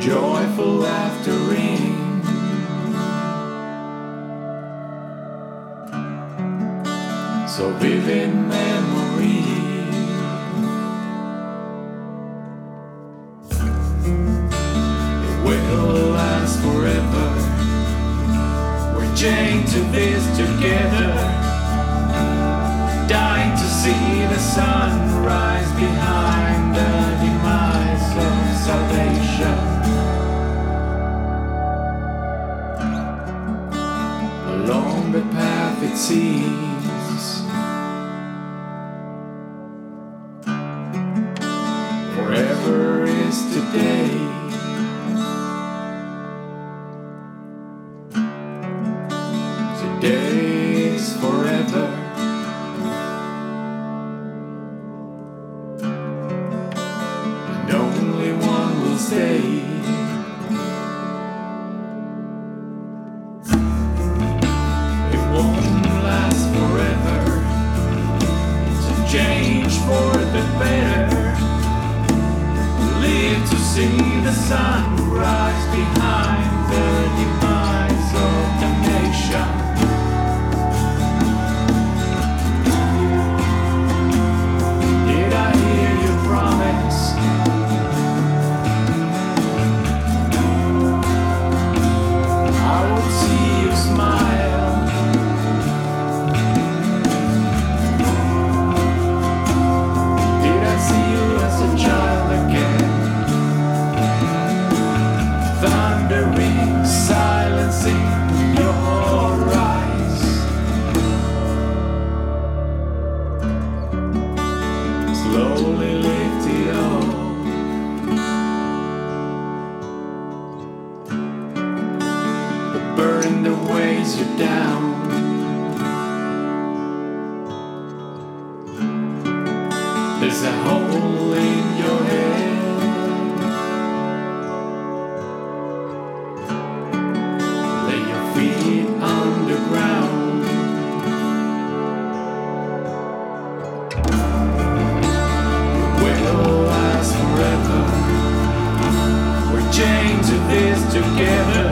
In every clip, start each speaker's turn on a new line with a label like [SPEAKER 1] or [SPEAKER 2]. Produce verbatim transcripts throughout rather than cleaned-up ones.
[SPEAKER 1] joyful laughter ring. So vivid memory. It will last forever. We're chained to this together, dying to see the sun rise behind the demise of salvation. Along the path it seems forever is today. Today is forever. And only one will stay. It won't last forever. It's a change for the better. Live to see the sun rise behind the demise of the nation. Did I hear you promise? I would see you smile. Did I see you as a child again? Thundering, silencing your eyes. Slowly lift it up. The burden that weighs you down. There's a hole in your head. Feet underground. It will last forever. We're chained to this together,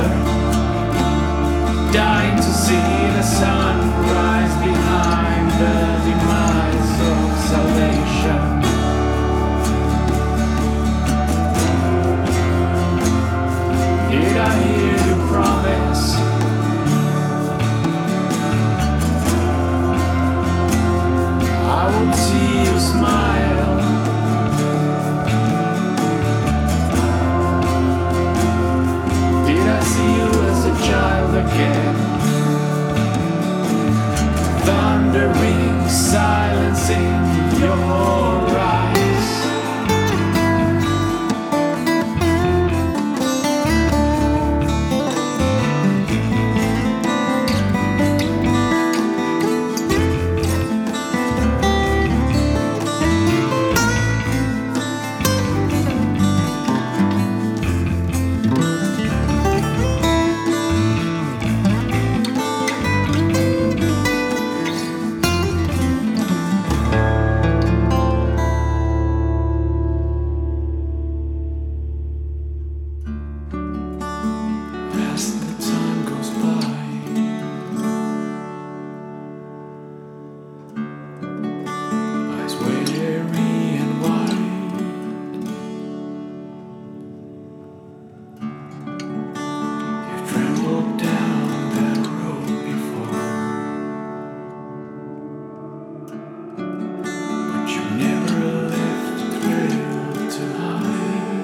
[SPEAKER 1] dying to see the sun rise behind the demise of salvation. Did I hear you promise? I won't see you smile. Did I see you as a child again? Thundering, silencing your eyes. As the time goes by, eyes weary and wide, you've trembled down that road before, but you never left the thrill to hide.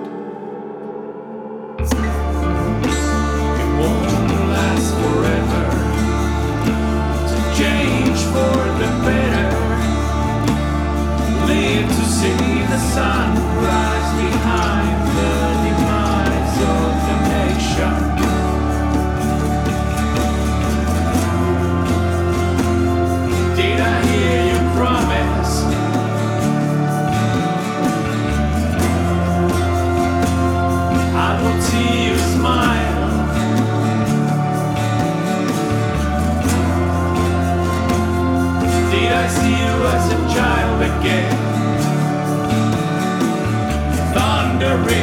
[SPEAKER 1] Forever, to change for the better. Live to see the sun rise behind the demise of the nation. Did I hear you promise? I will see you smile. I see you as a child again, thundering.